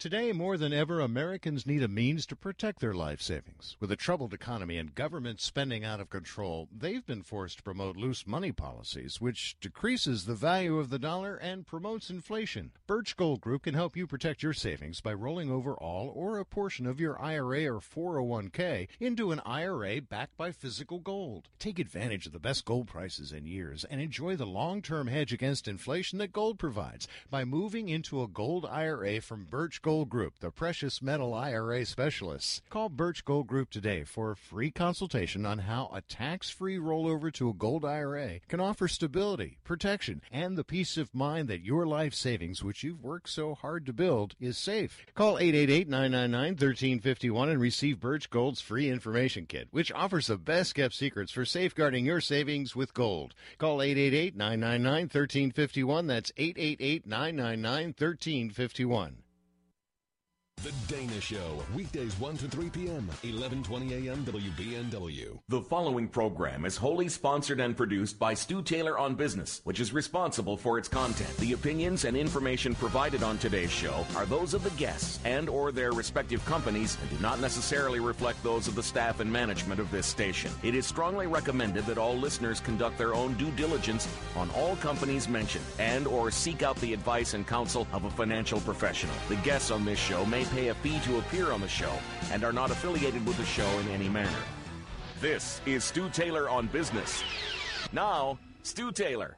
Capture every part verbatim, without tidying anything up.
Today, more than ever, Americans need a means to protect their life savings. With a troubled economy and government spending out of control, they've been forced to promote loose money policies, which decreases the value of the dollar and promotes inflation. Birch Gold Group can help you protect your savings by rolling over all or a portion of your I R A or four oh one k into an I R A backed by physical gold. Take advantage of the best gold prices in years and enjoy the long-term hedge against inflation that gold provides by moving into a gold I R A from Birch Gold Group, the precious metal I R A specialists. Call Birch Gold Group today for a free consultation on how a tax-free rollover to a gold I R A can offer stability, protection, and the peace of mind that your life savings, which you've worked so hard to build, is safe. Call eight eight eight, nine nine nine, one three five one and receive Birch Gold's free information kit, which offers the best-kept secrets for safeguarding your savings with gold. Call eight eight eight, nine nine nine, one three five one. That's eight eight eight, nine nine nine, one three five one. The Dana Show, weekdays one to three p.m., eleven twenty a.m. W B N W. The following program is wholly sponsored and produced by Stu Taylor on Business, which is responsible for its content. The opinions and information provided on today's show are those of the guests and or their respective companies and do not necessarily reflect those of the staff and management of this station. It is strongly recommended that all listeners conduct their own due diligence on all companies mentioned and or seek out the advice and counsel of a financial professional. The guests on this show may pay a fee to appear on the show and are not affiliated with the show in any manner. This is Stu Taylor on Business. Now, Stu Taylor.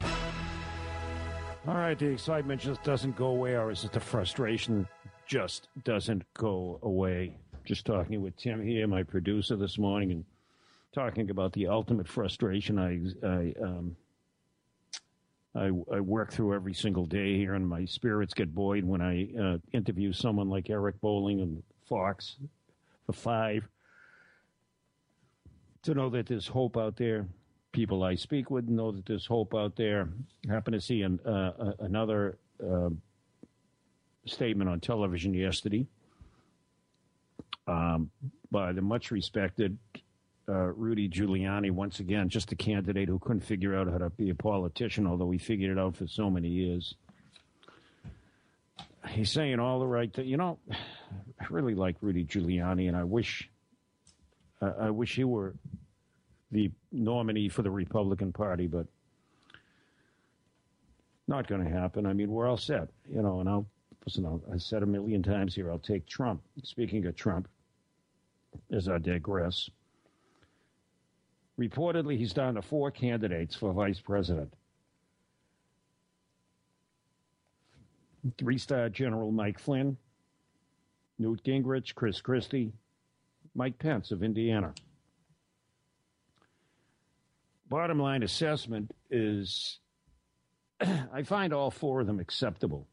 All right, the excitement just doesn't go away, or is it the frustration just doesn't go away? Just talking with Tim here, my producer, this morning, and talking about the ultimate frustration I I um I, I work through every single day here, and my spirits get buoyed when I uh, interview someone like Eric Bolling and Fox for five. To know that there's hope out there. People I speak with know that there's hope out there. I happened to see an, uh, another uh, statement on television yesterday um, by the much respected Uh, Rudy Giuliani, once again, just a candidate who couldn't figure out how to be a politician, although he figured it out for so many years. He's saying all the right things. You know, I really like Rudy Giuliani, and I wish, uh, I wish he were the nominee for the Republican Party, but not going to happen. I mean, we're all set, you know, and I'll, listen, I'll, I said a million times here, I'll take Trump. Speaking of Trump, as I digress, reportedly, he's down to four candidates for vice president. Three-star General Mike Flynn, Newt Gingrich, Chris Christie, Mike Pence of Indiana. Bottom line assessment is I find all four of them acceptable.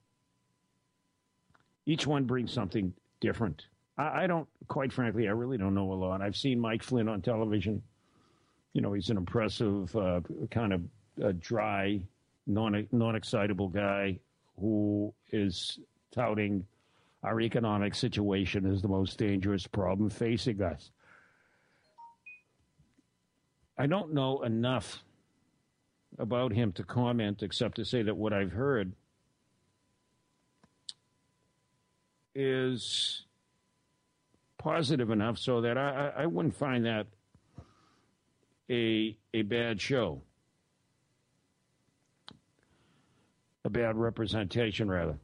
Each one brings something different. I, I don't, quite frankly, I really don't know a lot. I've seen Mike Flynn on television. You know, he's an impressive, uh, kind of uh, dry, non, non-excitable guy who is touting our economic situation as the most dangerous problem facing us. I don't know enough about him to comment except to say that what I've heard is positive enough so that I, I wouldn't find that A, a bad show, a bad representation, rather.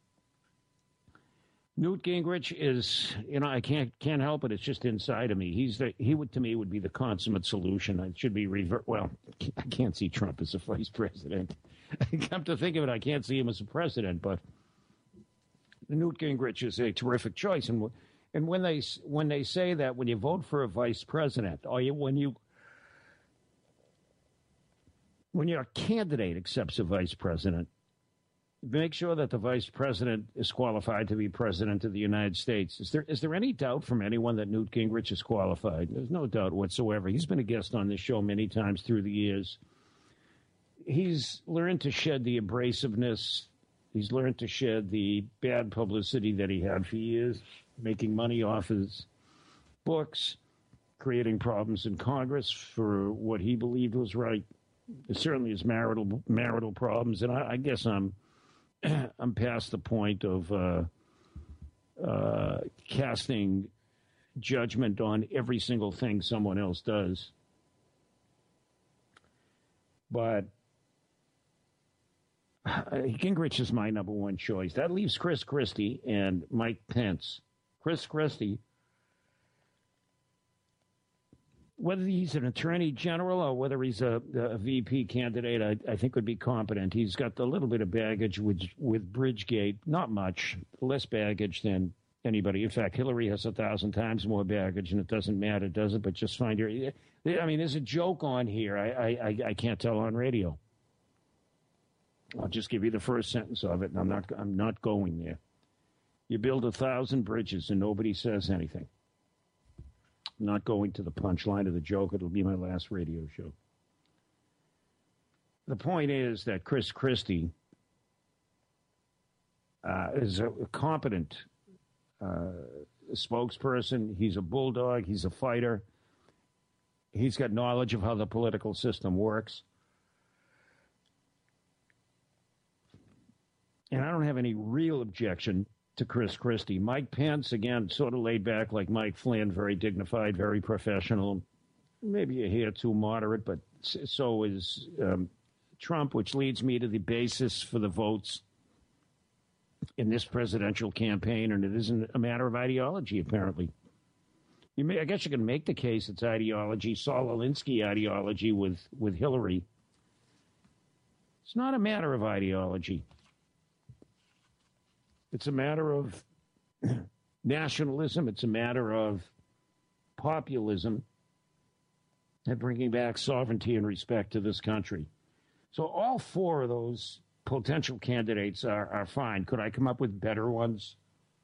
Newt Gingrich is, you know, I can't can't help it. It's just inside of me. He's the he would to me would be the consummate solution. It should be revert. Well, I can't see Trump as a vice president. Come to think of it, I can't see him as a president. But Newt Gingrich is a terrific choice, and and when they when they say that when you vote for a vice president, or you when you When your candidate accepts a vice president, make sure that the vice president is qualified to be president of the United States. Is there is there any doubt from anyone that Newt Gingrich is qualified? There's no doubt whatsoever. He's been a guest on this show many times through the years. He's learned to shed the abrasiveness. He's learned to shed the bad publicity that he had for years, making money off his books, creating problems in Congress for what he believed was right. Certainly his marital marital problems, and I, I guess I'm I'm past the point of uh, uh, casting judgment on every single thing someone else does. But uh, Gingrich is my number one choice. That leaves Chris Christie and Mike Pence. Chris Christie, whether he's an attorney general or whether he's a, a V P candidate, I, I think would be competent. He's got a little bit of baggage with, with Bridgegate, not much, less baggage than anybody. In fact, Hillary has a thousand times more baggage, and it doesn't matter, does it? But just find your... I mean, there's a joke on here. I, I, I can't tell on radio. I'll just give you the first sentence of it, and I'm not, I'm not going there. You build a thousand bridges, and nobody says anything. I'm not going to the punchline of the joke. It'll be my last radio show. The point is that Chris Christie uh, is a competent uh, spokesperson. He's a bulldog. He's a fighter. He's got knowledge of how the political system works. And I don't have any real objection to Chris Christie. Mike Pence, again, sort of laid back like Mike Flynn, very dignified, very professional, maybe a hair too moderate, but so is um, Trump, which leads me to the basis for the votes in this presidential campaign, and it isn't a matter of ideology, apparently. You may, I guess you can make the case it's ideology, Saul Alinsky ideology with, with Hillary. It's not a matter of ideology. It's a matter of nationalism. It's a matter of populism and bringing back sovereignty and respect to this country. So all four of those potential candidates are, are fine. Could I come up with better ones?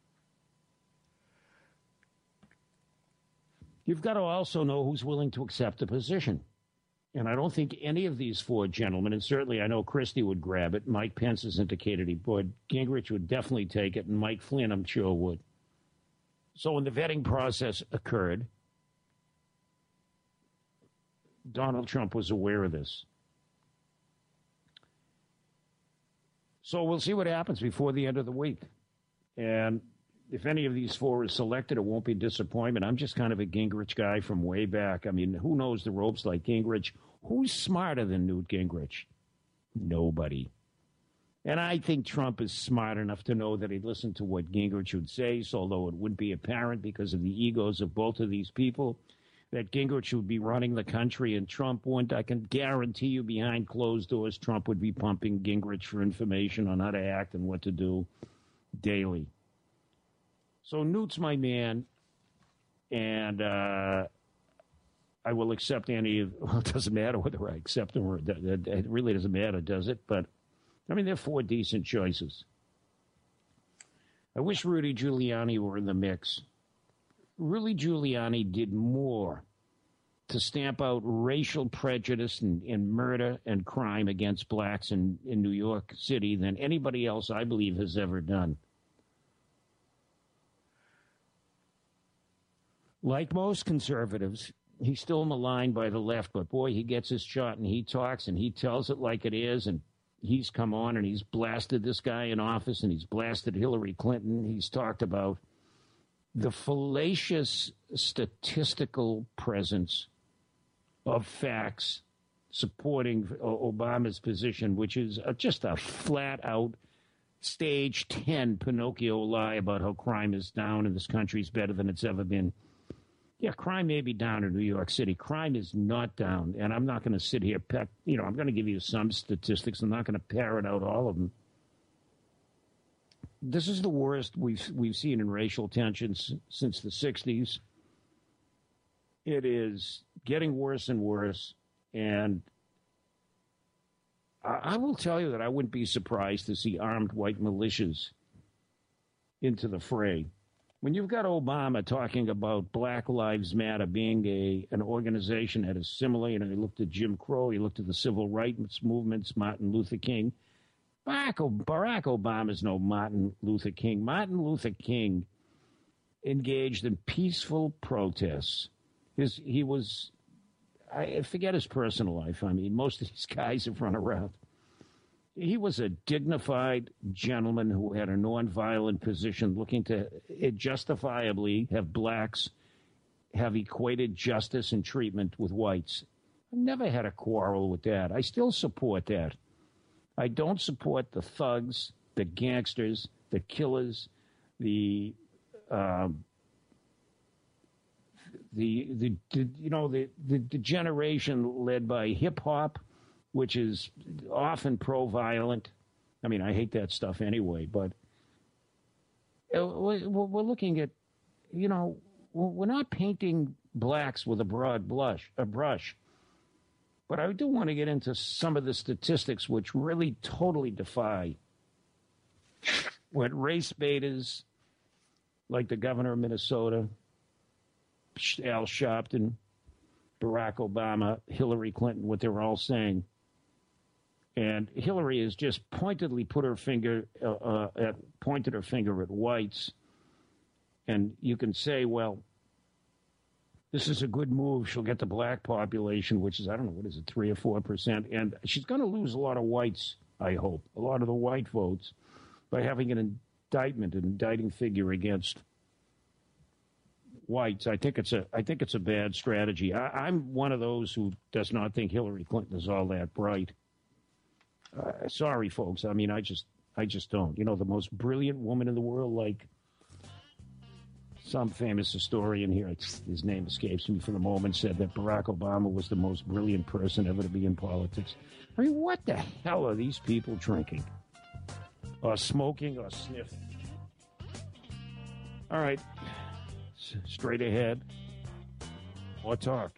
You've got to also know who's willing to accept a position. And I don't think any of these four gentlemen, and certainly I know Christie would grab it. Mike Pence has indicated he would. Gingrich would definitely take it, and Mike Flynn, I'm sure, would. So when the vetting process occurred, Donald Trump was aware of this. So we'll see what happens before the end of the week. And if any of these four is selected, it won't be disappointment. I'm just kind of a Gingrich guy from way back. I mean, who knows the ropes like Gingrich? Who's smarter than Newt Gingrich? Nobody. And I think Trump is smart enough to know that he'd listen to what Gingrich would say, so although it would be apparent because of the egos of both of these people, that Gingrich would be running the country and Trump wouldn't. I can guarantee you behind closed doors, Trump would be pumping Gingrich for information on how to act and what to do daily. So Newt's my man, and uh, I will accept any of, well, it doesn't matter whether I accept them or it really doesn't matter, does it? But, I mean, they're four decent choices. I wish Rudy Giuliani were in the mix. Rudy Giuliani did more to stamp out racial prejudice and, and murder and crime against blacks in, in New York City than anybody else, I believe, has ever done. Like most conservatives, he's still maligned by the left, but boy, he gets his shot and he talks and he tells it like it is, and he's come on and he's blasted this guy in office and he's blasted Hillary Clinton. He's talked about the fallacious statistical presence of facts supporting Obama's position, which is just a flat-out stage ten Pinocchio lie about how crime is down and this country is better than it's ever been. Yeah, crime may be down in New York City. Crime is not down, and I'm not going to sit here, peck, you know, I'm going to give you some statistics. I'm not going to parrot out all of them. This is the worst we've we've seen in racial tensions since the sixties. It is getting worse and worse, and I, I will tell you that I wouldn't be surprised to see armed white militias into the fray. When you've got Obama talking about Black Lives Matter being a an organization that is similar, you know, he looked at Jim Crow, he looked at the civil rights movements, Martin Luther King. Barack, Barack Obama is no Martin Luther King. Martin Luther King engaged in peaceful protests. His, he was, I forget his personal life. I mean, most of these guys have run around he was a dignified gentleman who had a nonviolent position, looking to it justifiably have blacks have equated justice and treatment with whites. I never had a quarrel with that. I still support that. I don't support the thugs, the gangsters, the killers, the um, the, the the you know the the, the generation led by hip hop, which is often pro-violent. I mean, I hate that stuff anyway. But we're looking at, you know, we're not painting blacks with a broad blush, a brush. But I do want to get into some of the statistics which really totally defy what race baiters like the governor of Minnesota, Al Sharpton, Barack Obama, Hillary Clinton, what they're all saying. And Hillary has just pointedly put her finger uh, uh, at pointed her finger at whites. And you can say, well, this is a good move. She'll get the black population, which is, I don't know, what is it, three or four percent. And she's going to lose a lot of whites, I hope, a lot of the white votes by having an indictment, an indicting figure against whites. I think it's a, I think it's a bad strategy. I, I'm one of those who does not think Hillary Clinton is all that bright. Uh, sorry, folks. I mean, I just, I just don't. You know, the most brilliant woman in the world, like some famous historian here, it's, his name escapes me for the moment, said that Barack Obama was the most brilliant person ever to be in politics. I mean, what the hell are these people drinking? Or smoking or sniffing? All right. S- straight ahead. More talk.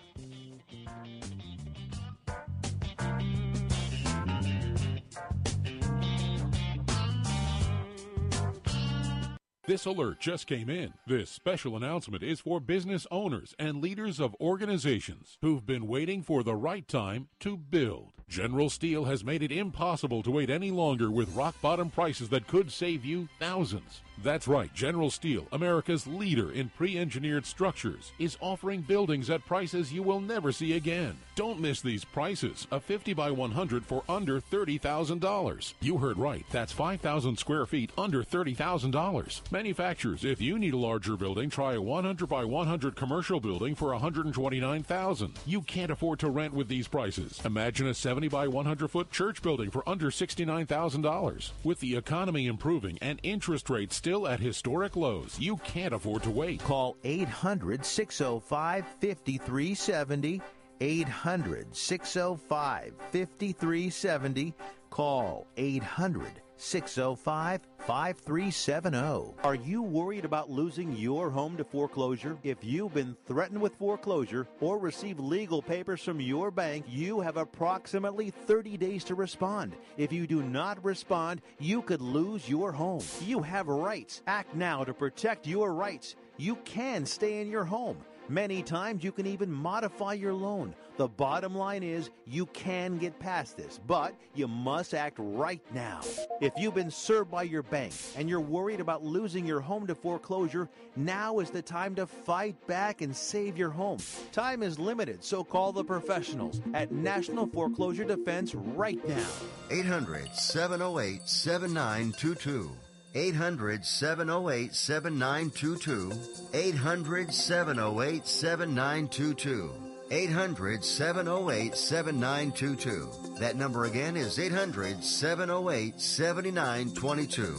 This alert just came in. This special announcement is for business owners and leaders of organizations who've been waiting for the right time to build. General Steel has made it impossible to wait any longer with rock-bottom prices that could save you thousands. That's right, General Steel, America's leader in pre-engineered structures, is offering buildings at prices you will never see again. Don't miss these prices. A fifty by one hundred for under thirty thousand dollars. You heard right. That's five thousand square feet under thirty thousand dollars. Manufacturers, if you need a larger building, try a one hundred by one hundred commercial building for one hundred twenty-nine thousand dollars. You can't afford to rent with these prices. Imagine a seventy by one hundred foot church building for under sixty-nine thousand dollars. With the economy improving and interest rates still at historic lows, you can't afford to wait. Call eight hundred, six oh five, five three seven oh. eight hundred, six oh five, five three seven oh. Call eight hundred, six oh five, five three seven oh. Are you worried about losing your home to foreclosure? If you've been threatened with foreclosure or received legal papers from your bank, you have approximately thirty days to respond. If you do not respond, you could lose your home. You have rights. Act now to protect your rights. You can stay in your home. Many times you can even modify your loan. The bottom line is you can get past this, but you must act right now. If you've been served by your bank and you're worried about losing your home to foreclosure, now is the time to fight back and save your home. Time is limited, so call the professionals at National Foreclosure Defense right now. eight hundred, seven oh eight, seven nine two two. eight hundred, seven oh eight, seven nine two two. eight hundred, seven oh eight, seven nine two two. eight hundred, seven oh eight, seven nine two two. That number again is eight hundred, seven oh eight, seven nine two two.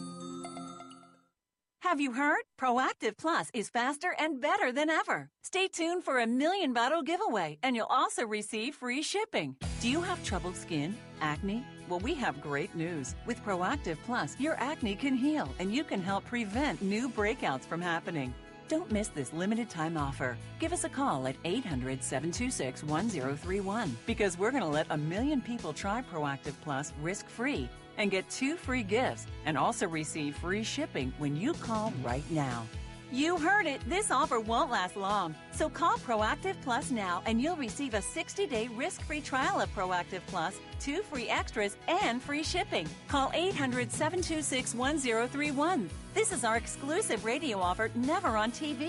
Have you heard? Proactive Plus is faster and better than ever. Stay tuned for a million bottle giveaway, and you'll also receive free shipping. Do you have troubled skin? Acne? Well, we have great news. With Proactive Plus, your acne can heal, and you can help prevent new breakouts from happening. Don't miss this limited time offer. Give us a call at eight hundred, seven two six, one oh three one because we're going to let a million people try Proactive Plus risk-free and get two free gifts and also receive free shipping when you call right now. You heard it. This offer won't last long. So call Proactive Plus now and you'll receive a sixty day risk-free trial of Proactive Plus, two free extras, and free shipping. Call eight hundred, seven two six, one oh three one. This is our exclusive radio offer, never on T V.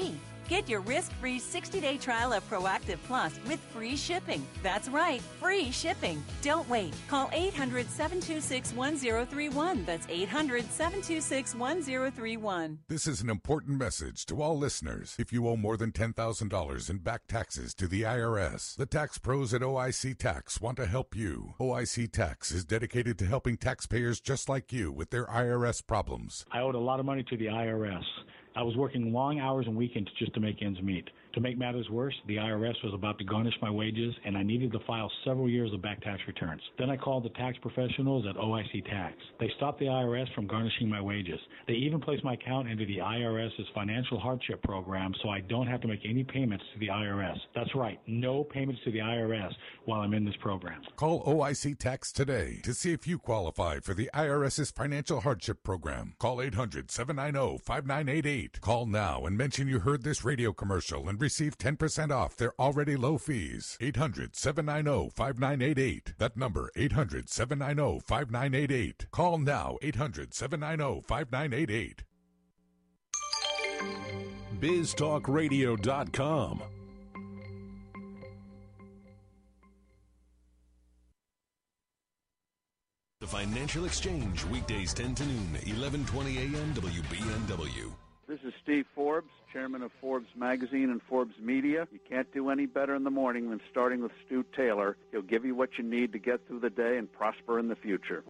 Get your risk-free sixty-day trial of Proactive Plus with free shipping. That's right, free shipping. Don't wait. Call eight hundred, seven two six, one zero three one. That's eight hundred, seven two six, one zero three one. This is an important message to all listeners. If you owe more than ten thousand dollars in back taxes to the I R S, the tax pros at O I C Tax want to help you. O I C Tax is dedicated to helping taxpayers just like you with their I R S problems. I owed a lot of money to the I R S. I was working long hours and weekends just to make ends meet. To make matters worse, the I R S was about to garnish my wages, and I needed to file several years of back tax returns. Then I called the tax professionals at O I C Tax. They stopped the I R S from garnishing my wages. They even placed my account into the IRS's financial hardship program, so I don't have to make any payments to the I R S. That's right, no payments to the I R S while I'm in this program. Call O I C Tax today to see if you qualify for the IRS's financial hardship program. Call eight hundred, seven nine zero, five nine eight eight. Call now and mention you heard this radio commercial and receive ten percent off their already low fees. eight hundred, seven nine zero, five nine eight eight. That number, eight hundred, seven nine zero, five nine eight eight. Call now, eight hundred, seven nine zero, five nine eight eight. biz talk radio dot com. The Financial Exchange, weekdays ten to noon, eleven twenty a.m. W B N W. This is Steve Forbes, chairman of Forbes Magazine and Forbes Media. You can't do any better in the morning than starting with Stu Taylor. He'll give you what you need to get through the day and prosper in the future.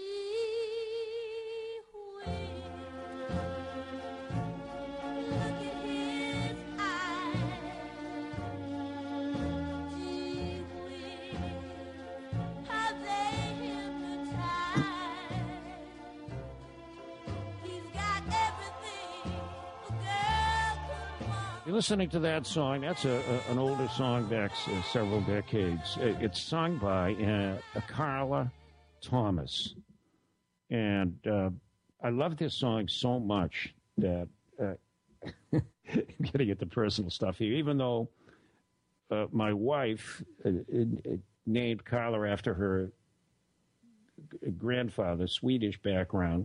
You're listening to that song. That's a, a, an older song back uh, several decades. It's sung by uh, Carla Thomas. And uh, I love this song so much that uh, I'm getting into personal stuff here, even though uh, my wife uh, uh, named Carla after her grandfather, Swedish background.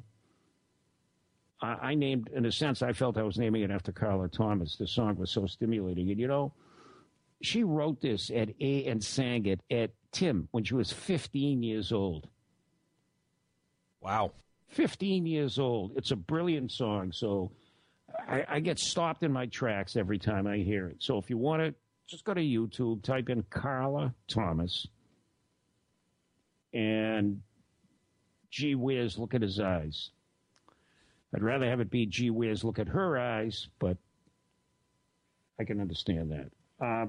I named, in a sense, I felt I was naming it after Carla Thomas. The song was so stimulating. And, you know, she wrote this at a and sang it at Tim when she was fifteen years old. Wow. fifteen years old. It's a brilliant song. So I, I get stopped in my tracks every time I hear it. So if you want to, just go to YouTube, type in Carla Thomas. And gee whiz, look at his eyes. I'd rather have it be, gee whiz, look at her eyes, but I can understand that. Uh,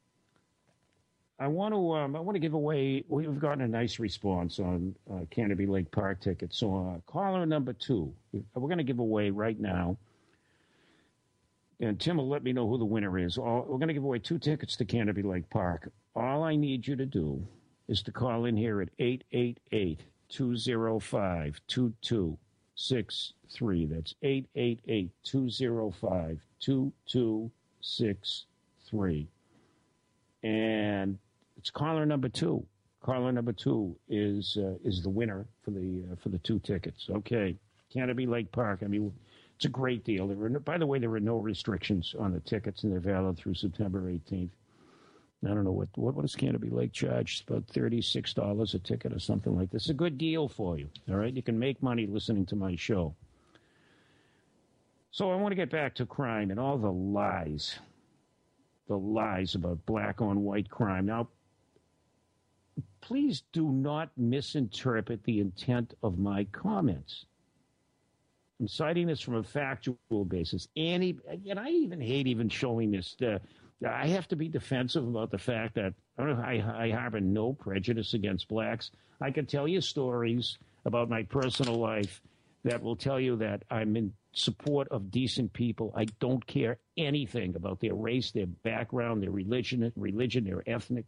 I want to um, I want to give away, we've gotten a nice response on uh, Canopy Lake Park tickets. So uh, caller number two, we're going to give away right now. And Tim will let me know who the winner is. All, we're going to give away two tickets to Canopy Lake Park. All I need you to do is to call in here at eight eight eight, two oh five, two two six three. That's eight eight eight, two oh five, two two six three. And it's caller number two. Caller number two is uh, is the winner for the uh, for the two tickets. Okay, Canopy Lake Park. I mean, it's a great deal. There were no, by the way, there were no restrictions on the tickets, and they're valid through September eighteenth. I don't know what what, what does Canopy Lake charge? It's about thirty-six dollars a ticket or something like this. It's a good deal for you. All right, you can make money listening to my show. So I want to get back to crime and all the lies, the lies about black on white crime. Now, please do not misinterpret the intent of my comments. I'm citing this from a factual basis. And, and I even hate even showing this. Uh, I have to be defensive about the fact that I, I harbor no prejudice against blacks. I can tell you stories about my personal life that will tell you that I'm in support of decent people. I don't care anything about their race, their background, their religion, religion, their ethnic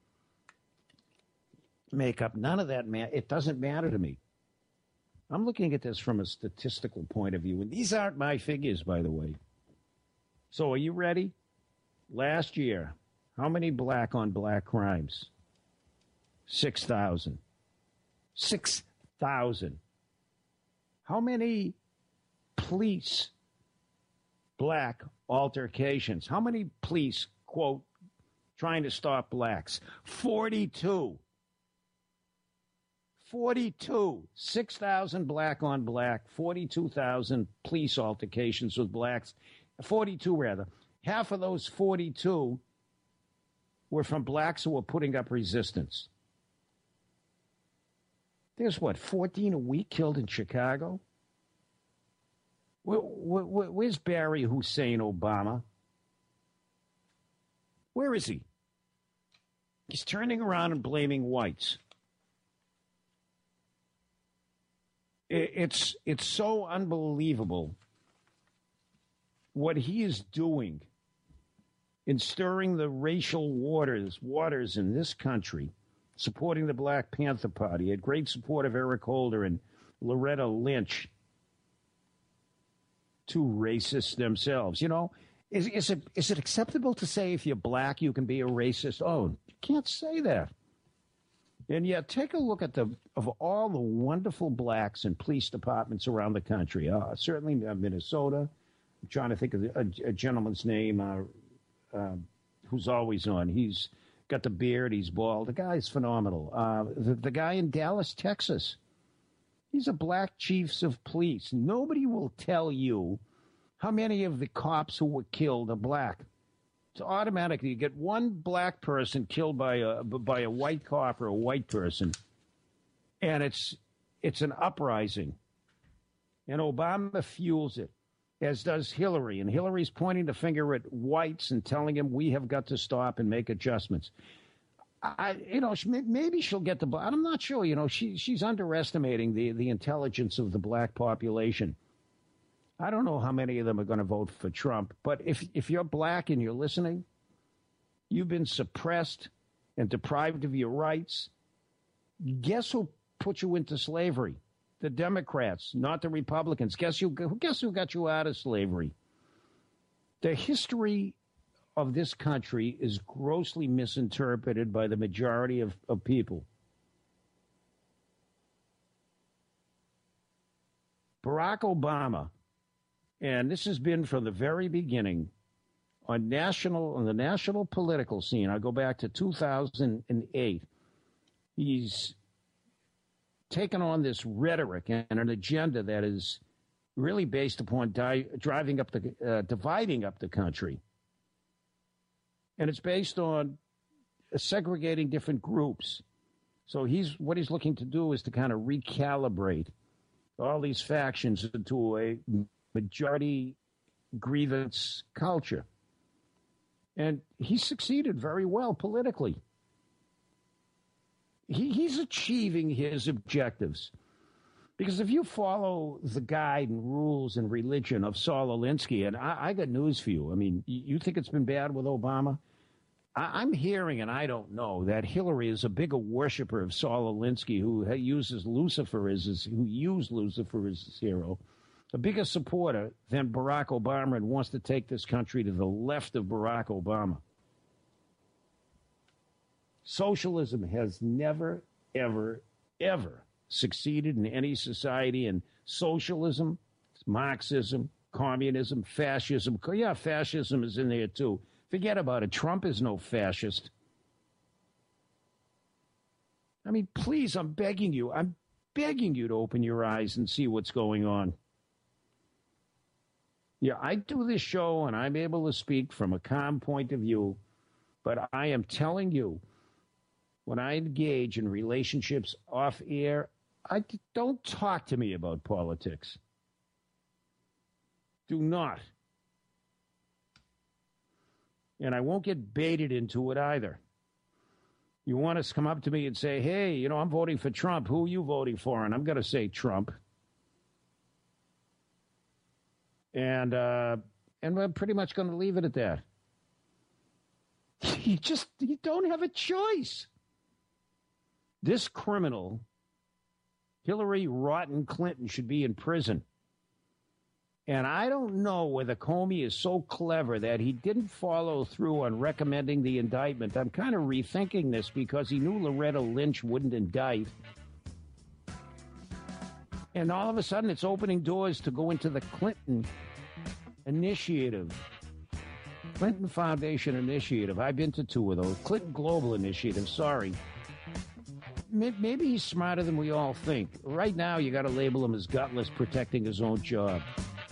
makeup. None of that, man. It doesn't matter to me. I'm looking at this from a statistical point of view, and these aren't my figures, by the way. So are you ready? Last year, how many black on black crimes? six thousand. six thousand. How many police black altercations. How many police, quote, trying to stop blacks? forty-two. forty-two. six thousand black on black, forty-two thousand police altercations with blacks. forty-two, rather. Half of those forty-two were from blacks who were putting up resistance. There's, what, fourteen a week killed in Chicago? Where, where, where's Barry Hussein Obama? Where is he? He's turning around and blaming whites. It's, it's so unbelievable what he is doing in stirring the racial waters, waters in this country, supporting the Black Panther Party. He had great support of Eric Holder and Loretta Lynch, two racists themselves. You know, is, is it is it acceptable to say if you're black you can be a racist? Oh, you can't say that. And yet, take a look at the of all the wonderful blacks in police departments around the country. Uh, certainly uh, Minnesota. I'm trying to think of a, a gentleman's name uh, uh, who's always on. He's got the beard. He's bald. The guy's phenomenal. Uh, the, the guy in Dallas, Texas. These are black chiefs of police. Nobody will tell you how many of the cops who were killed are black. It's automatic. You get one black person killed by a by a white cop or a white person, and it's it's an uprising. And Obama fuels it, as does Hillary. And Hillary's pointing the finger at whites and telling him we have got to stop and make adjustments. I, you know, maybe she'll get the. I'm not sure. You know, she she's underestimating the the intelligence of the black population. I don't know how many of them are going to vote for Trump, but if if you're black and you're listening, you've been suppressed and deprived of your rights. Guess who put you into slavery? The Democrats, not the Republicans. Guess who, guess who got you out of slavery? The history of this country is grossly misinterpreted by the majority of, of people. Barack Obama, and this has been from the very beginning on national on the national political scene. I go back to two thousand eight. He's taken on this rhetoric and an agenda that is really based upon di- driving up the uh, dividing up the country, and it's based on segregating different groups. So he's what he's looking to do is to kind of recalibrate all these factions into a majority grievance culture. And he succeeded very well politically. He, he's achieving his objectives. Because if you follow the guide and rules and religion of Saul Alinsky, and I, I got news for you. I mean, you think it's been bad with Obama? I, I'm hearing, and I don't know, that Hillary is a bigger worshiper of Saul Alinsky, who uses Lucifer as his, who used Lucifer as his hero, a bigger supporter than Barack Obama, and wants to take this country to the left of Barack Obama. Socialism has never, ever, ever succeeded in any society. And socialism, Marxism, communism, fascism. Yeah, fascism is in there too. Forget about it. Trump is no fascist. I mean, please, I'm begging you. I'm begging you to open your eyes and see what's going on. Yeah, I do this show and I'm able to speak from a calm point of view, but I am telling you, when I engage in relationships off air, I don't talk to me about politics. Do not. And I won't get baited into it either. You want us to come up to me and say, hey, you know, I'm voting for Trump. Who are you voting for? And I'm going to say Trump. And uh, and we're pretty much going to leave it at that. You just you don't have a choice. This criminal, Hillary Rotten Clinton, should be in prison. And I don't know whether Comey is so clever that he didn't follow through on recommending the indictment. I'm kind of rethinking this because he knew Loretta Lynch wouldn't indict. And all of a sudden, it's opening doors to go into the Clinton Initiative. Clinton Foundation Initiative. I've been to two of those. Clinton Global Initiative, sorry. Maybe he's smarter than we all think. Right now, you got to label him as gutless, protecting his own job.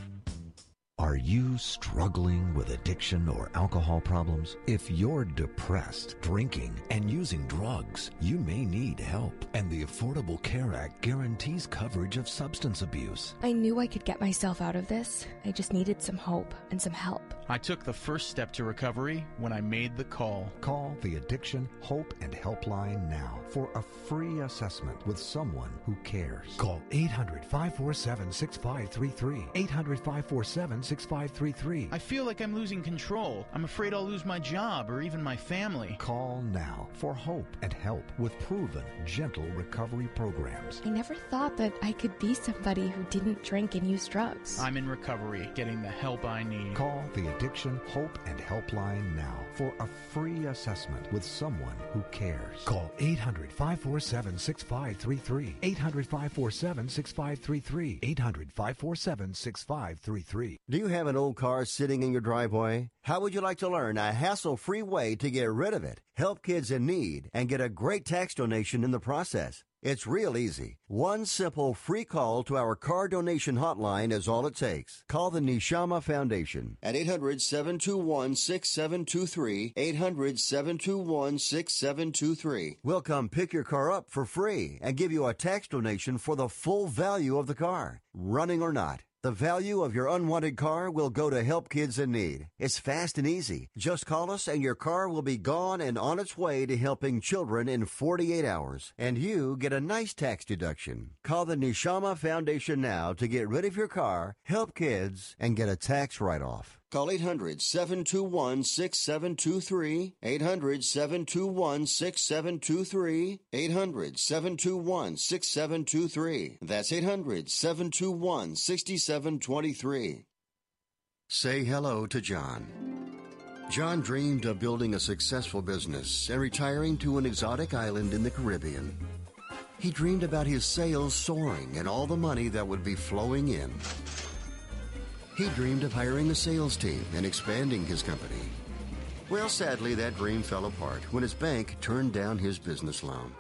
Are you struggling with addiction or alcohol problems? If you're depressed, drinking, and using drugs, you may need help. And the Affordable Care Act guarantees coverage of substance abuse. I knew I could get myself out of this. I just needed some hope and some help. I took the first step to recovery when I made the call. Call the Addiction Hope and Helpline now for a free assessment with someone who cares. Call eight hundred, five four seven, six five three three. eight hundred, five four seven, six five three three. I feel like I'm losing control. I'm afraid I'll lose my job or even my family. Call now for hope and help with proven, gentle recovery programs. I never thought that I could be somebody who didn't drink and use drugs. I'm in recovery, getting the help I need. Call the Addiction Hope and Helpline now for a free assessment with someone who cares. Call eight hundred, five four seven, six five three three. eight hundred, five four seven, six five three three. eight hundred, five four seven, six five three three. Do you have an old car sitting in your driveway? How would you like to learn a hassle-free way to get rid of it, help kids in need, and get a great tax donation in the process? It's real easy. One simple free call to our car donation hotline is all it takes. Call the Neshama Foundation at eight hundred, seven two one, six seven two three, eight hundred, seven two one, six seven two three. We'll come pick your car up for free and give you a tax donation for the full value of the car, running or not. The value of your unwanted car will go to help kids in need. It's fast and easy. Just call us and your car will be gone and on its way to helping children in forty-eight hours. And you get a nice tax deduction. Call the Neshama Foundation now to get rid of your car, help kids, and get a tax write-off. Call eight hundred, seven two one, six seven two three, eight hundred, seven two one, six seven two three, eight hundred, seven two one, six seven two three. That's eight hundred, seven two one, six seven two three. Say hello to John. John dreamed of building a successful business and retiring to an exotic island in the Caribbean. He dreamed about his sales soaring and all the money that would be flowing in. He dreamed of hiring a sales team and expanding his company. Well, sadly, that dream fell apart when his bank turned down his business loan.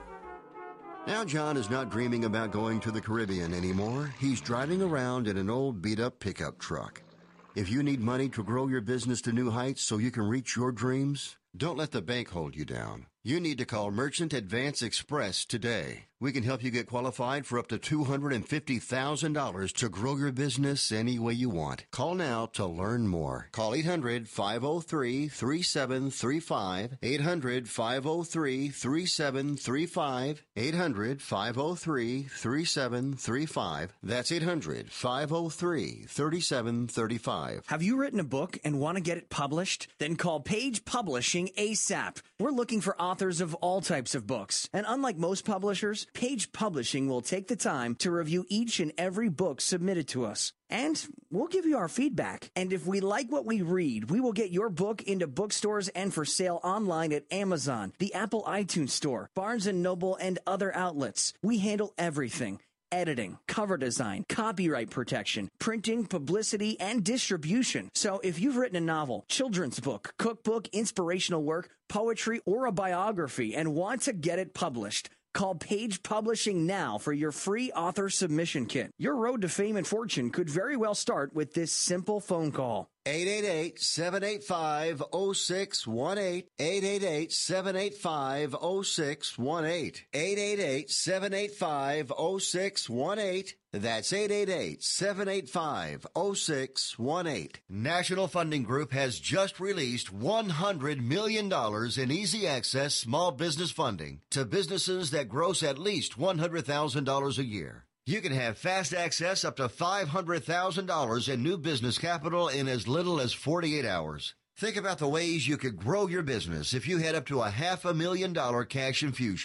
Now John is not dreaming about going to the Caribbean anymore. He's driving around in an old beat-up pickup truck. If you need money to grow your business to new heights so you can reach your dreams, don't let the bank hold you down. You need to call Merchant Advance Express today. We can help you get qualified for up to two hundred fifty thousand dollars to grow your business any way you want. Call now to learn more. Call eight hundred, five oh three, three seven three five, eight hundred, five oh three, three seven three five, eight hundred, five oh three, three seven three five. That's eight hundred, five oh three, three seven three five. Have you written a book and want to get it published? Then call Page Publishing ASAP. We're looking for authors of all types of books. And unlike most publishers, Page Publishing will take the time to review each and every book submitted to us. And we'll give you our feedback. And if we like what we read, we will get your book into bookstores and for sale online at Amazon, the Apple iTunes Store, Barnes and Noble, and other outlets. We handle everything. Editing, cover design, copyright protection, printing, publicity, and distribution. So if you've written a novel, children's book, cookbook, inspirational work, poetry, or a biography and want to get it published, call Page Publishing now for your free author submission kit. Your road to fame and fortune could very well start with this simple phone call. eight eight eight, seven eight five, oh six one eight. eight eight eight, seven eight five, oh six one eight. eight eight eight, seven eight five, oh six one eight. That's eight eight eight, seven eight five, oh six one eight. National Funding Group has just released one hundred million dollars in easy access small business funding to businesses that gross at least one hundred thousand dollars a year. You can have fast access up to five hundred thousand dollars in new business capital in as little as forty-eight hours. Think about the ways you could grow your business if you had up to a half a million dollar cash infusion.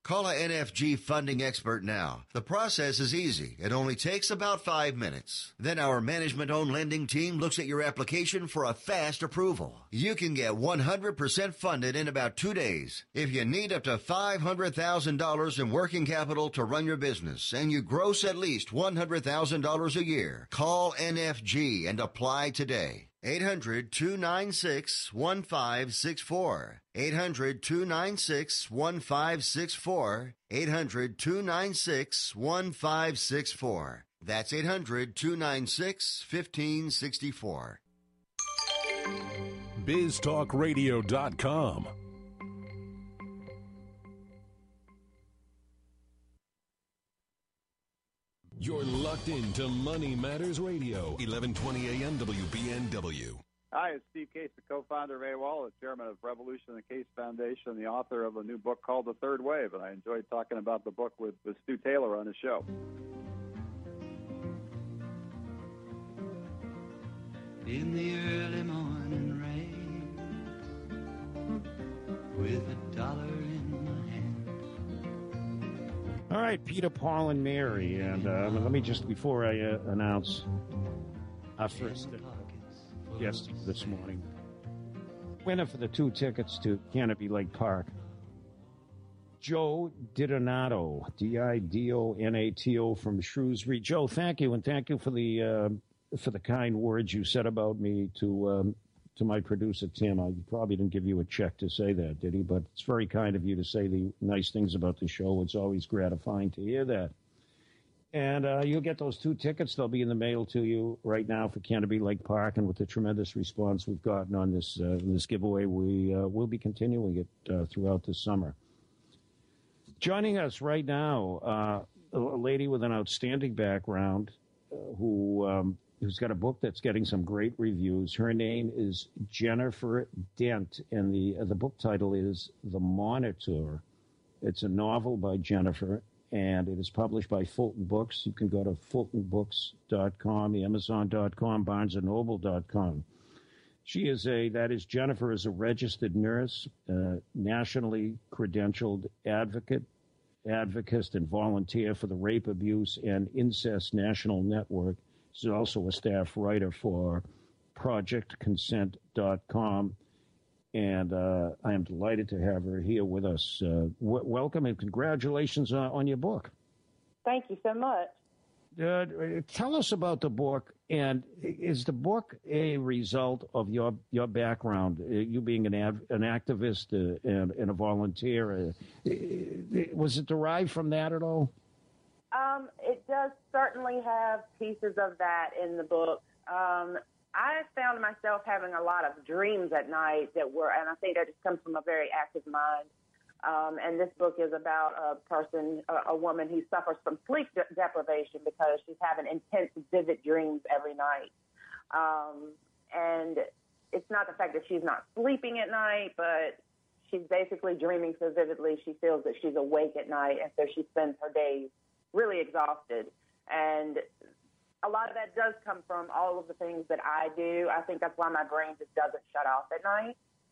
Call a N F G funding expert now. The process is easy. It only takes about five minutes. Then our management-owned lending team looks at your application for a fast approval. You can get one hundred percent funded in about two days. If you need up to five hundred thousand dollars in working capital to run your business and you gross at least one hundred thousand dollars a year, call N F G and apply today. eight hundred, two nine six, one five six four. eight hundred, two nine six, one five six four. eight hundred, two nine six, one five six four. That's eight hundred, two nine six, one five six four. biz talk radio dot com. You're locked into Money Matters Radio, eleven twenty A M W B N W. Hi, it's Steve Case, the co-founder of AWOL, the chairman of Revolution and the Case Foundation, and the author of a new book called The Third Wave. And I enjoyed talking about the book with, with Stu Taylor on his show. In the early morning rain, with a dollar in my hand. All right, Peter, Paul, and Mary. And uh, let me just, before I uh, announce our first uh, guest this morning, winner for the two tickets to Canopy Lake Park, Joe DiDonato, D I D O N A T O from Shrewsbury. Joe, thank you, and thank you for the uh, for the kind words you said about me to um, to my producer, Tim. I probably didn't give you a check to say that, did he? But it's very kind of you to say the nice things about the show. It's always gratifying to hear that. And uh, you'll get those two tickets. They'll be in the mail to you right now for Canopy Lake Park. And with the tremendous response we've gotten on this uh, this giveaway, we uh, will be continuing it uh, throughout the summer. Joining us right now, uh, a lady with an outstanding background uh, who... Um, who's got a book that's getting some great reviews. Her name is Jennifer Dent, and the uh, the book title is The Monitor. It's a novel by Jennifer, and it is published by Fulton Books. You can go to fulton books dot com, amazon dot com, barnes and noble dot com. She is a, that is, Jennifer is a registered nurse, uh, nationally credentialed advocate, advocate and volunteer for the Rape, Abuse, and Incest National Network. She's also a staff writer for project consent dot com, and uh, I am delighted to have her here with us. Uh, w- welcome and congratulations uh, on your book. Thank you so much. Uh, tell us about the book, and is the book a result of your your background, uh, you being an av- an activist uh, and, and a volunteer? Uh, was it derived from that at all? Um, it does certainly have pieces of that in the book. Um, I found myself having a lot of dreams at night that were, and I think that just comes from a very active mind. Um, and this book is about a person, a, a woman who suffers from sleep de- deprivation because she's having intense, vivid dreams every night. Um, and it's not the fact that she's not sleeping at night, but she's basically dreaming so vividly she feels that she's awake at night, and so she spends her days really exhausted. And a lot of that does come from all of the things that I do. I think that's why my brain just doesn't shut off at night.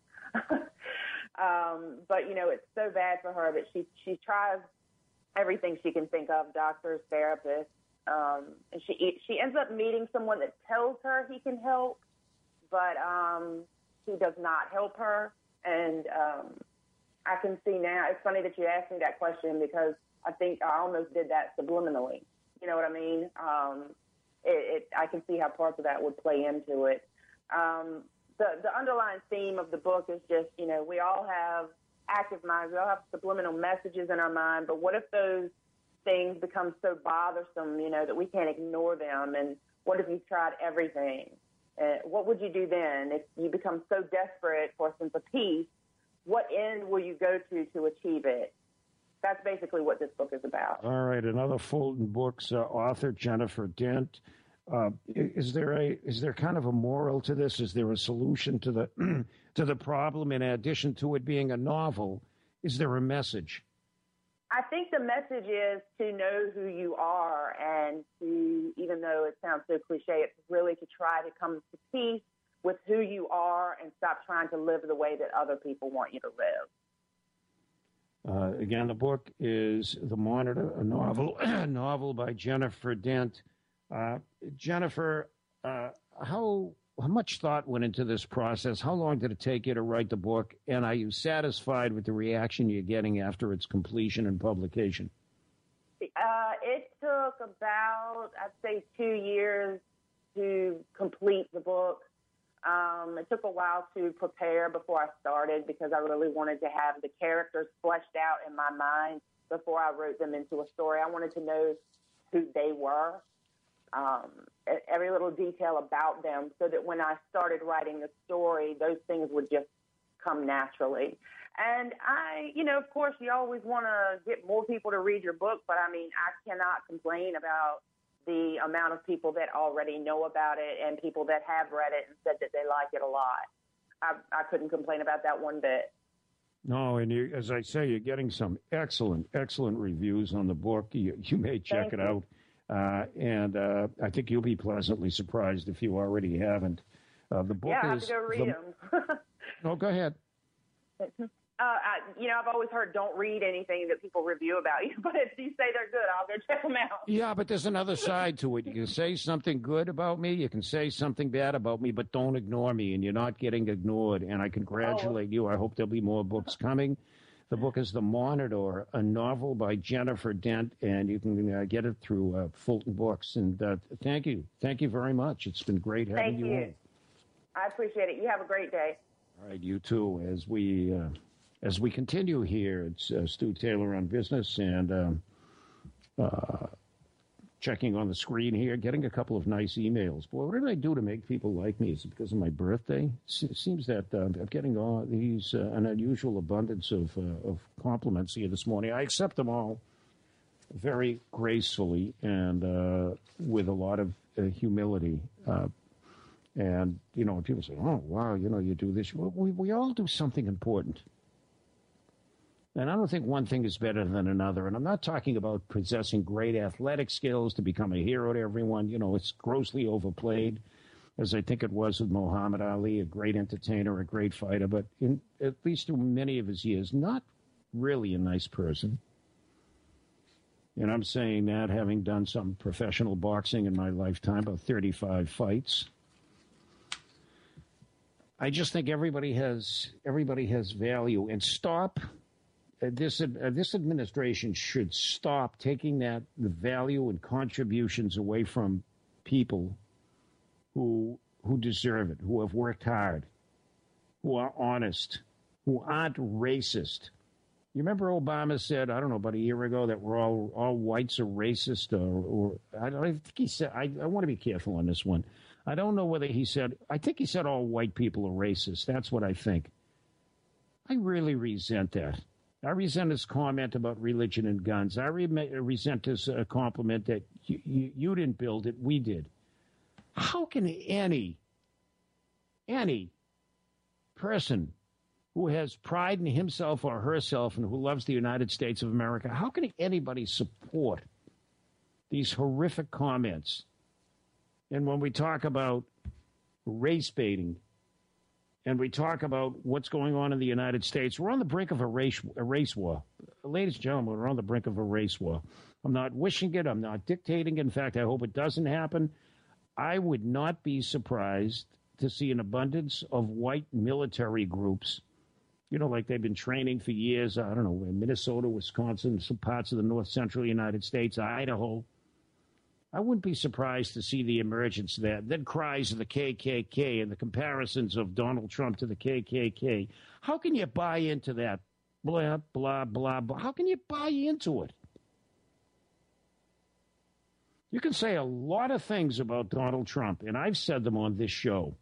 um, but, you know, it's so bad for her that she, she tries everything she can think of, doctors, therapists, um, and she, she ends up meeting someone that tells her he can help, but um, he does not help her. And um, I can see now, it's funny that you asked me that question because I think I almost did that subliminally. You know what I mean? Um, it, it, I can see how parts of that would play into it. Um, the, the underlying theme of the book is just, you know, we all have active minds. We all have subliminal messages in our mind, but what if those things become so bothersome, you know, that we can't ignore them? And what if you've tried everything? Uh, what would you do then if you become so desperate for a sense of peace? What end will you go to to achieve it? That's basically what this book is about. All right, another Fulton Books uh, author, Jennifer Dent. Uh, is there a is there kind of a moral to this? Is there a solution to the to the problem? In addition to it being a novel, is there a message? I think the message is to know who you are, and to, even though it sounds so cliche, it's really to try to come to peace with who you are and stop trying to live the way that other people want you to live. Uh, again, the book is The Monitor, a novel, a novel by Jennifer Dent. Uh, Jennifer, uh, how how much thought went into this process? How long did it take you to write the book? And are you satisfied with the reaction you're getting after its completion and publication? Uh, it took about, I'd say, two years to complete the book. Um, it took a while to prepare before I started because I really wanted to have the characters fleshed out in my mind before I wrote them into a story. I wanted to know who they were, um, every little detail about them, so that when I started writing the story, those things would just come naturally. And I, you know, of course, you always want to get more people to read your book, but I mean, I cannot complain about the amount of people that already know about it and people that have read it and said that they like it a lot. I, I couldn't complain about that one bit. No, and you, as I say, you're getting some excellent, excellent reviews on the book. You, you may check Thank it you. out. Uh, and uh, I think you'll be pleasantly surprised if you already haven't. Uh, the book Yeah, I have is to go read the, them. No, go ahead. Uh, I, you know, I've always heard don't read anything that people review about you, but if you say they're good, I'll go check them out. Yeah, but there's another side to it. You can say something good about me, you can say something bad about me, but don't ignore me, and you're not getting ignored, and I congratulate you. I hope there'll be more books coming. The book is The Monitor, a novel by Jennifer Dent, and you can uh, get it through uh, Fulton Books. And uh, thank you. Thank you very much. It's been great having Thank you, you. on. I appreciate it. You have a great day. All right, you too. As we uh, as we continue here, it's uh, Stu Taylor on Business, and um, uh, checking on the screen here, getting a couple of nice emails. Boy, what did I do to make people like me? Is it because of my birthday? It seems that uh, I'm getting all these uh, an unusual abundance of uh, of compliments here this morning. I accept them all very gracefully and uh, with a lot of uh, humility. Uh, And, you know, when people say, oh, wow, you know, you do this. Well, we, we all do something important. And I don't think one thing is better than another. And I'm not talking about possessing great athletic skills to become a hero to everyone. You know, it's grossly overplayed, as I think it was with Muhammad Ali, a great entertainer, a great fighter, but in, at least through many of his years, not really a nice person. And I'm saying that having done some professional boxing in my lifetime, about thirty-five fights. I just think everybody has everybody has value, and stop uh, this. Uh, this administration should stop taking that the value and contributions away from people who who deserve it, who have worked hard, who are honest, who aren't racist. You remember Obama said, I don't know, about a year ago, that we're all all whites are racist, or, or I don't I think he said. I, I want to be careful on this one. I don't know whether he said, I think he said all white people are racist. That's what I think. I really resent that. I resent his comment about religion and guns. I re- resent his uh, compliment that you, you, you didn't build it, we did. How can any, any person who has pride in himself or herself and who loves the United States of America, how can anybody support these horrific comments? And when we talk about race baiting and we talk about what's going on in the United States, we're on the brink of a race, a race war. Ladies and gentlemen, we're on the brink of a race war. I'm not wishing it. I'm not dictating. In fact, I hope it doesn't happen. I would not be surprised to see an abundance of white military groups, you know, like they've been training for years. I don't know, in Minnesota, Wisconsin, some parts of the north central United States, Idaho. I wouldn't be surprised to see the emergence of that. Then cries of the K K K and the comparisons of Donald Trump to the K K K. How can you buy into that? Blah, blah, blah, blah. How can you buy into it? You can say a lot of things about Donald Trump, and I've said them on this show.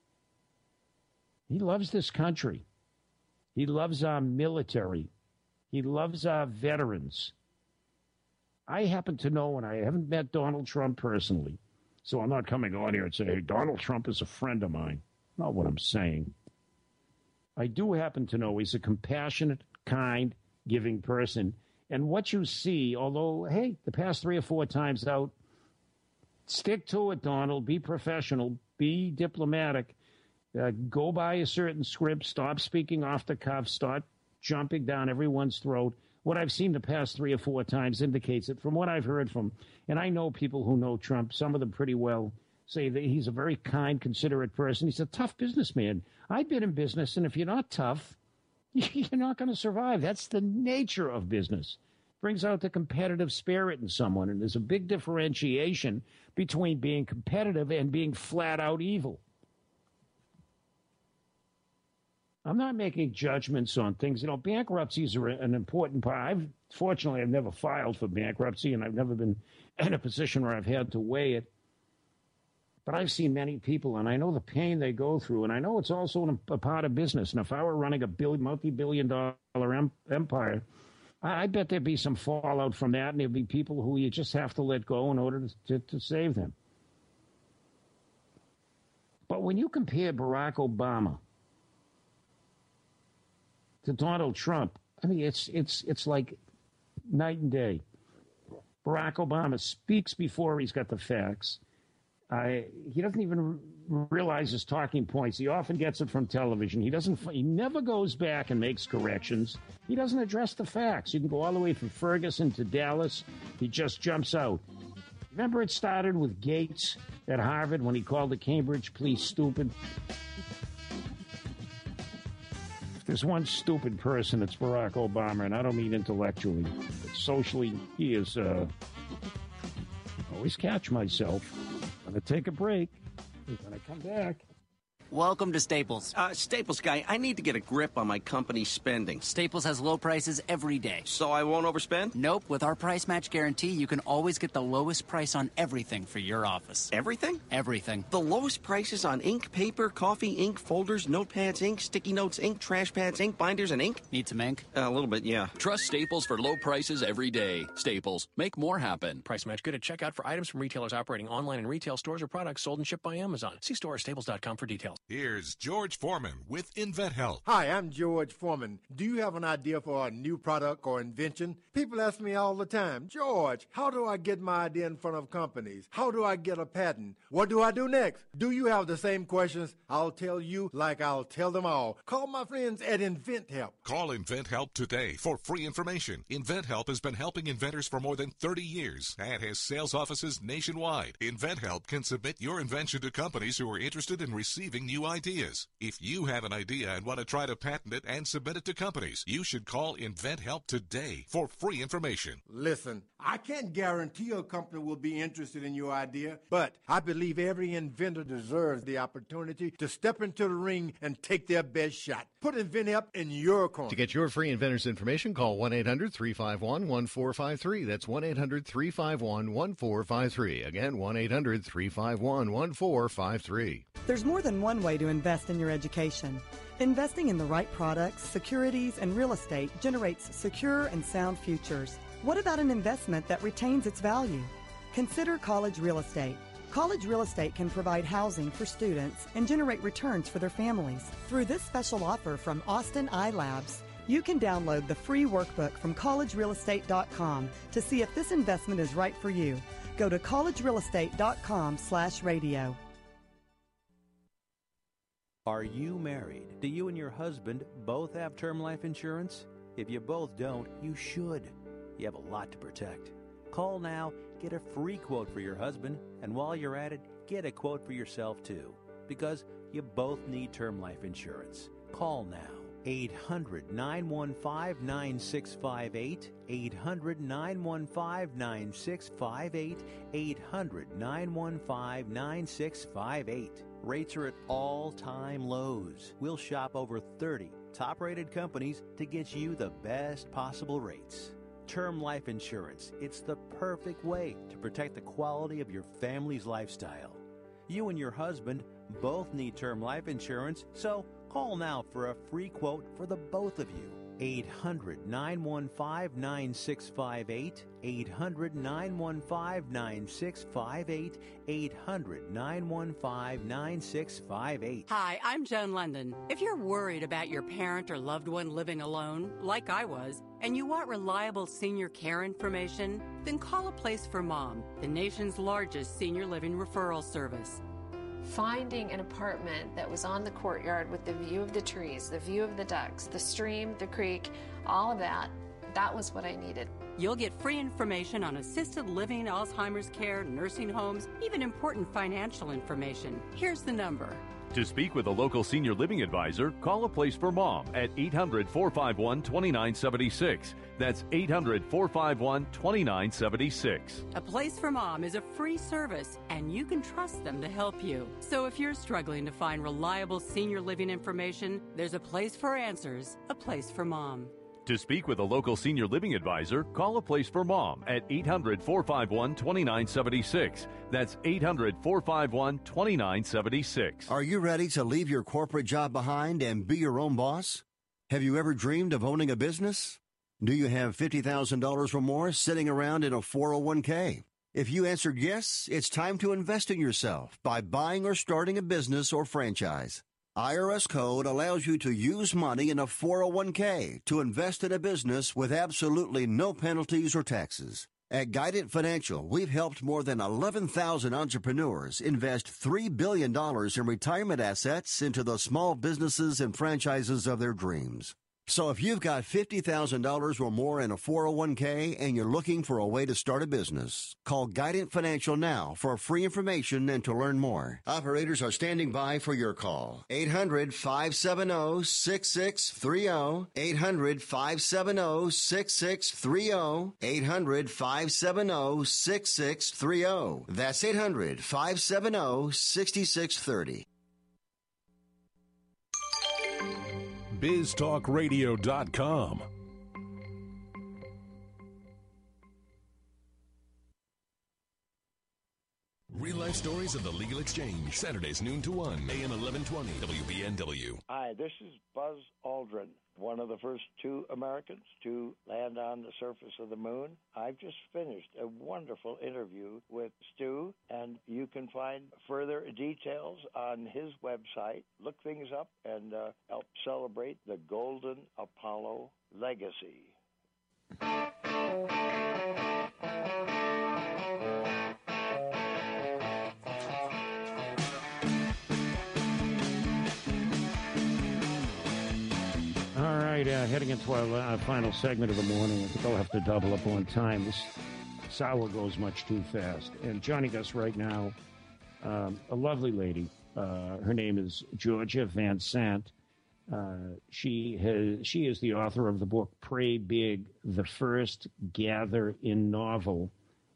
He loves this country. He loves our military. He loves our veterans. I happen to know, and I haven't met Donald Trump personally, so I'm not coming on here and saying, hey, Donald Trump is a friend of mine. Not what I'm saying. I do happen to know he's a compassionate, kind, giving person. And what you see, although, hey, the past three or four times out, stick to it, Donald. Be professional. Be diplomatic. Uh, go by a certain script. Stop speaking off the cuff. Stop jumping down everyone's throat. What I've seen the past three or four times indicates it. From what I've heard from, and I know people who know Trump, some of them pretty well, say that he's a very kind, considerate person. He's a tough businessman. I've been in business, and if you're not tough, you're not going to survive. That's the nature of business. Brings out the competitive spirit in someone, and there's a big differentiation between being competitive and being flat-out evil. I'm not making judgments on things. You know, bankruptcies are an important part. I've, fortunately, I've never filed for bankruptcy, and I've never been in a position where I've had to weigh it. But I've seen many people, and I know the pain they go through, and I know it's also a part of business. And if I were running a billion, multi-billion dollar em- empire, I, I bet there'd be some fallout from that, and there'd be people who you just have to let go in order to, to, to save them. But when you compare Barack Obama to Donald Trump, I mean, it's it's it's like night and day. Barack Obama speaks before he's got the facts. Uh, he doesn't even realize his talking points. He often gets it from television. He doesn't. He never goes back and makes corrections. He doesn't address the facts. You can go all the way from Ferguson to Dallas. He just jumps out. Remember, it started with Gates at Harvard when he called the Cambridge police stupid. If there's one stupid person, it's Barack Obama, and I don't mean intellectually, but socially, he is. Uh, always catch myself. I'm going to take a break. We're going to come back. Welcome to Staples. Uh, Staples guy, I need to get a grip on my company's spending. Staples has low prices every day. So I won't overspend? Nope. With our price match guarantee, you can always get the lowest price on everything for your office. Everything? Everything. The lowest prices on ink, paper, coffee, ink, folders, notepads, ink, sticky notes, ink, trash pads, ink, binders, and ink? Need some ink? Uh, a little bit, yeah. Trust Staples for low prices every day. Staples. Make more happen. Price match good at checkout for items from retailers operating online in retail stores or products sold and shipped by Amazon. See store or staples dot com for details. Here's George Foreman with InventHelp. Hi, I'm George Foreman. Do you have an idea for a new product or invention? People ask me all the time, George, how do I get my idea in front of companies? How do I get a patent? What do I do next? Do you have the same questions? I'll tell you like I'll tell them all. Call my friends at InventHelp. Call InventHelp today for free information. InventHelp has been helping inventors for more than thirty years and has sales offices nationwide. InventHelp can submit your invention to companies who are interested in receiving new ideas. If you have an idea and want to try to patent it and submit it to companies, you should call InventHelp today for free information. Listen, I can't guarantee a company will be interested in your idea, but I believe every inventor deserves the opportunity to step into the ring and take their best shot. Put InventHelp in your corner. To get your free inventor's information, call one eight hundred three five one one four five three. That's one eight hundred three five one one four five three. Again, one eight hundred three five one one four five three. There's more than one way to invest in your education. Investing in the right products, securities, and real estate generates secure and sound futures. What about an investment that retains its value? Consider college real estate. College real estate can provide housing for students and generate returns for their families. Through this special offer from Austin iLabs, you can download the free workbook from college real estate dot com to see if this investment is right for you. Go to college real estate dot com slash radio. Are you married? Do you and your husband both have term life insurance? If you both don't, you should. You have a lot to protect. Call now, get a free quote for your husband, and while you're at it, get a quote for yourself too. Because you both need term life insurance. Call now. eight hundred nine one five nine six five eight. eight hundred nine one five nine six five eight. eight hundred nine one five nine six five eight. Rates are at all-time lows. We'll shop over thirty top-rated companies to get you the best possible rates. Term life insurance. It's the perfect way to protect the quality of your family's lifestyle. You and your husband both need term life insurance, so call now for a free quote for the both of you. eight hundred nine one five nine six five eight. eight hundred nine one five nine six five eight. eight hundred nine one five nine six five eight. Hi, I'm Joan London. If you're worried about your parent or loved one living alone, like I was, and you want reliable senior care information, then call A Place for Mom, the nation's largest senior living referral service. finding an apartment that was on the courtyard with the view of the trees, the view of the ducks, the stream, the creek, all of that, that was what I needed. You'll get free information on assisted living, Alzheimer's care, nursing homes, even important financial information. Here's the number. To speak with a local senior living advisor, call A Place for Mom at eight hundred, four five one, two nine seven six. That's eight hundred, four five one, two nine seven six. A Place for Mom is a free service, and you can trust them to help you. So if you're struggling to find reliable senior living information, there's a place for answers, A Place for Mom. To speak with a local senior living advisor, call A Place for Mom at eight hundred, four five one, two nine seven six. That's eight hundred, four five one, two nine seven six. Are you ready to leave your corporate job behind and be your own boss? Have you ever dreamed of owning a business? Do you have fifty thousand dollars or more sitting around in a four oh one k? If you answered yes, it's time to invest in yourself by buying or starting a business or franchise. I R S Code allows you to use money in a four oh one k to invest in a business with absolutely no penalties or taxes. At Guidant Financial, we've helped more than eleven thousand entrepreneurs invest three billion dollars in retirement assets into the small businesses and franchises of their dreams. So if you've got fifty thousand dollars or more in a four oh one k and you're looking for a way to start a business, call Guidant Financial now for free information and to learn more. Operators are standing by for your call. eight hundred, five seven zero, six six three zero. eight hundred, five seven zero, six six three zero. eight hundred, five seven zero, six six three zero. That's eight hundred, five seven zero, six six three zero. biz talk radio dot com. Real life stories of the Legal Exchange, Saturdays noon to one, A M eleven twenty, W B N W. Hi, this is Buzz Aldrin, one of the first two Americans to land on the surface of the moon. I've just finished a wonderful interview with Stu, and you can find further details on his website. Look things up and uh, help celebrate the Golden Apollo legacy. All right, uh, heading into our uh, final segment of the morning. I think I'll have to double up on time. This, this hour goes much too fast. And joining us right now, um, a lovely lady. Uh, her name is Georgia Van Sant. Uh, she has she is the author of the book Pray Big, the first Gather in novel.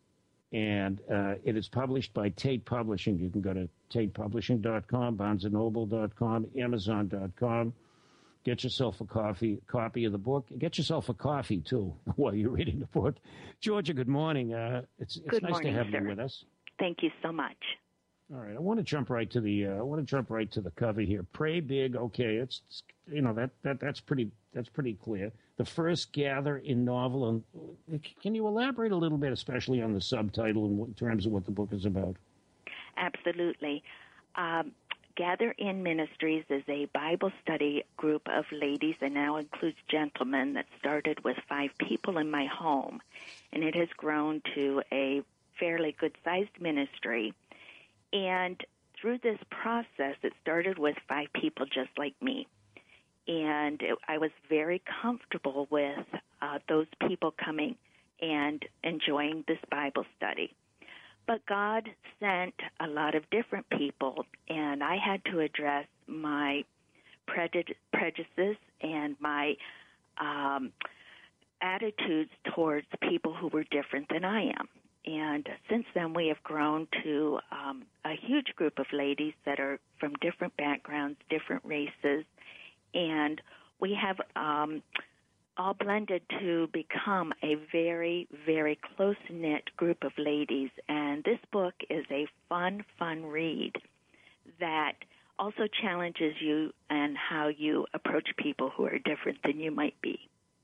And uh, it is published by Tate Publishing. You can go to tate publishing dot com, barnes and noble dot com, amazon dot com. Get yourself a coffee, copy of the book. Get yourself a coffee, too, while you're reading the book. Georgia, good morning. Uh, it's it's good nice morning, to have sir. you with us. Thank you so much. All right, I want to jump right to the. Uh, I want to jump right to the cover here. Pray Big. Okay, it's, it's you know that that that's pretty that's pretty clear. The first Gather in novel. And can you elaborate a little bit, especially on the subtitle and in terms of what the book is about? Absolutely. Um, Gather In Ministries is a Bible study group of ladies and now includes gentlemen that started with five people in my home. And it has grown to a fairly good-sized ministry. And through this process, it started with five people just like me. And it, I was very comfortable with uh, those people coming and enjoying this Bible study. But God sent a lot of different people, and I had to address my prejudices and my um, attitudes towards people who were different than I am. And since then, we have grown to um, a huge group of ladies that are from different backgrounds, different races, and we have um, all blended to become a very, very close-knit group of ladies. And this book is a fun, fun read that also challenges you and how you approach people who are different than you might be.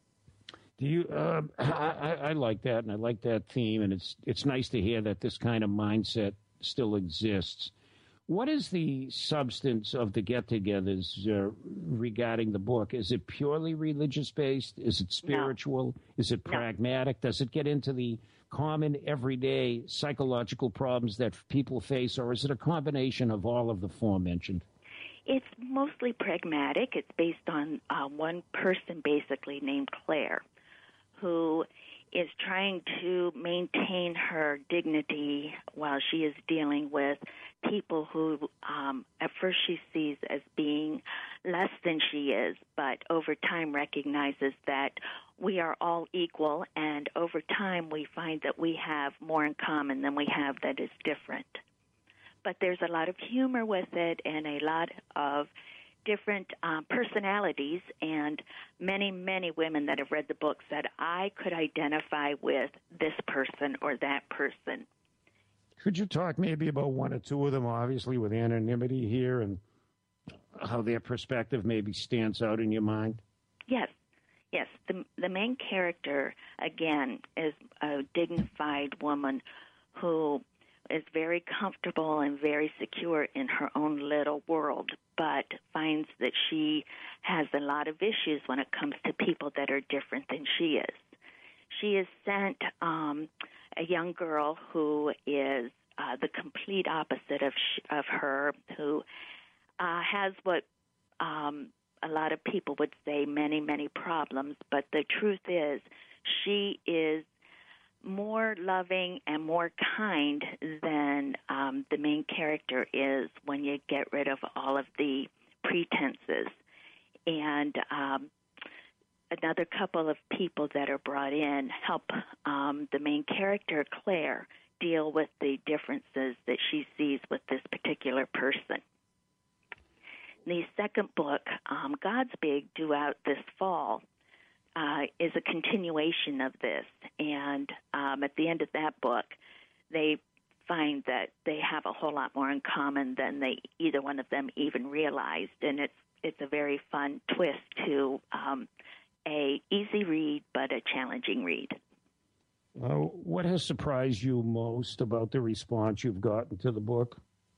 Do you? Uh, I, I like that, and I like that theme, and it's it's nice to hear that this kind of mindset still exists. What is the substance of the get-togethers uh, regarding the book? Is it purely religious-based? Is it spiritual? No. Is it pragmatic? No. Does it get into the common, everyday psychological problems that people face, or is it a combination of all of the aforementioned? It's mostly pragmatic. It's based on uh, one person, basically, named Claire, who is trying to maintain her dignity while she is dealing with people who um, at first she sees as being less than she is, but over time recognizes that we are all equal, and over time we find that we have more in common than we have that is different. But there's a lot of humor with it and a lot of different um, personalities, and many, many women that have read the book said, I could identify with this person or that person. Could you talk maybe about one or two of them, obviously with anonymity here, and how their perspective maybe stands out in your mind? Yes. Yes. The, the main character, again, is a dignified woman who is very comfortable and very secure in her own little world, but finds that she has a lot of issues when it comes to people that are different than she is. She is sent um, a young girl who is uh, the complete opposite of sh- of her, who uh, has what um, a lot of people would say many, many problems, but the truth is she is more loving and more kind than um, the main character is when you get rid of all of the pretenses. And um, another couple of people that are brought in help um, the main character, Claire, deal with the differences that she sees with this particular person. The second book, um, God's Big, due out this fall, Uh, is a continuation of this, and um, at the end of that book, they find that they have a whole lot more in common than they either one of them even realized, and it's it's a very fun twist to um, a easy read but a challenging read. Uh, what has surprised you most about the response you've gotten to the book?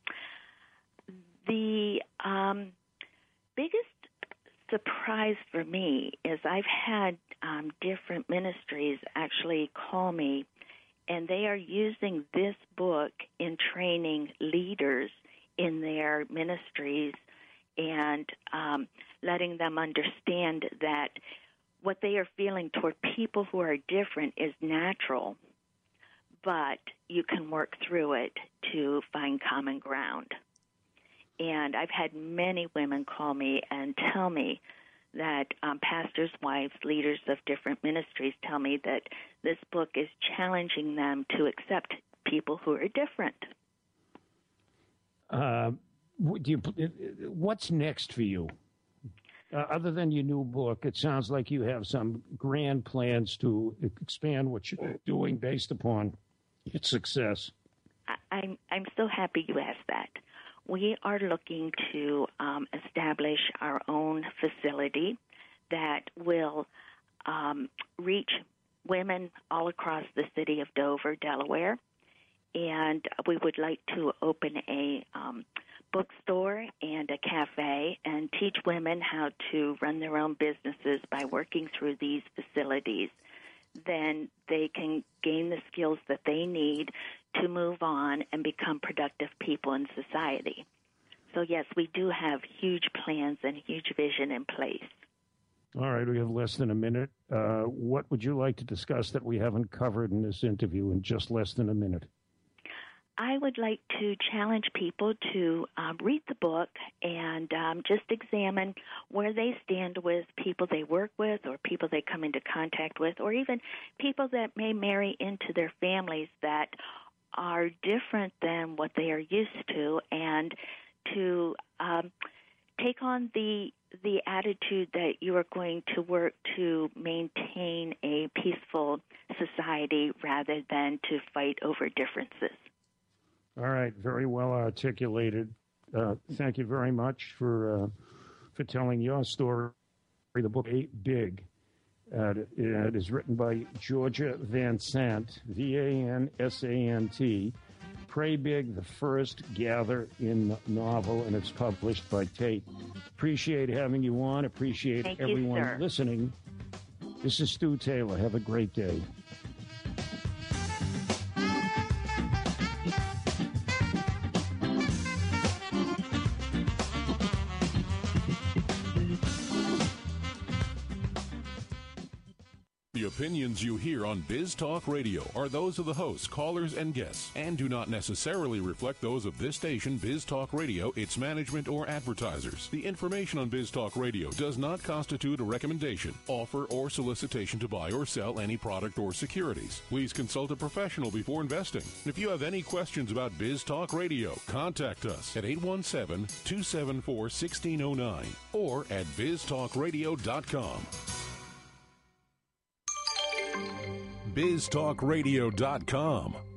The um, biggest surprise for me is I've had um, different ministries actually call me, and they are using this book in training leaders in their ministries and um, letting them understand that what they are feeling toward people who are different is natural, but you can work through it to find common ground. And I've had many women call me and tell me that um, pastors' wives, leaders of different ministries, tell me that this book is challenging them to accept people who are different. Uh, do you, what's next for you? Uh, other than your new book, it sounds like you have some grand plans to expand what you're doing based upon its success. I, I'm, I'm so happy you asked that. We are looking to um, establish our own facility that will um, reach women all across the city of Dover, Delaware, and we would like to open a um, bookstore and a cafe and teach women how to run their own businesses by working through these facilities. Then they can gain the skills that they need to move on and become productive people in society. So, yes, we do have huge plans and huge vision in place. All right, we have less than a minute. Uh, what would you like to discuss that we haven't covered in this interview in just less than a minute? I would like to challenge people to um, read the book and um, just examine where they stand with people they work with or people they come into contact with, or even people that may marry into their families that are different than what they are used to, and to um, take on the the attitude that you are going to work to maintain a peaceful society rather than to fight over differences. All right, very well articulated. Uh, thank you very much for uh, for telling your story. The book Eight Big. Uh, it is written by Georgia Van Sant, V A N S A N T, Pray Big, the first Gather in novel, and it's published by Tate. Appreciate having you on. Appreciate Thank you, everyone sir. listening. This is Stu Taylor. Have a great day. The opinions you hear on Biz Talk Radio are those of the hosts, callers, and guests, and do not necessarily reflect those of this station, Biz Talk Radio, its management, or advertisers. The information on Biz Talk Radio does not constitute a recommendation, offer, or solicitation to buy or sell any product or securities. Please consult a professional before investing. If you have any questions about Biz Talk Radio, contact us at eight one seven, two seven four, one six zero nine or at biz talk radio dot com. biz talk radio dot com.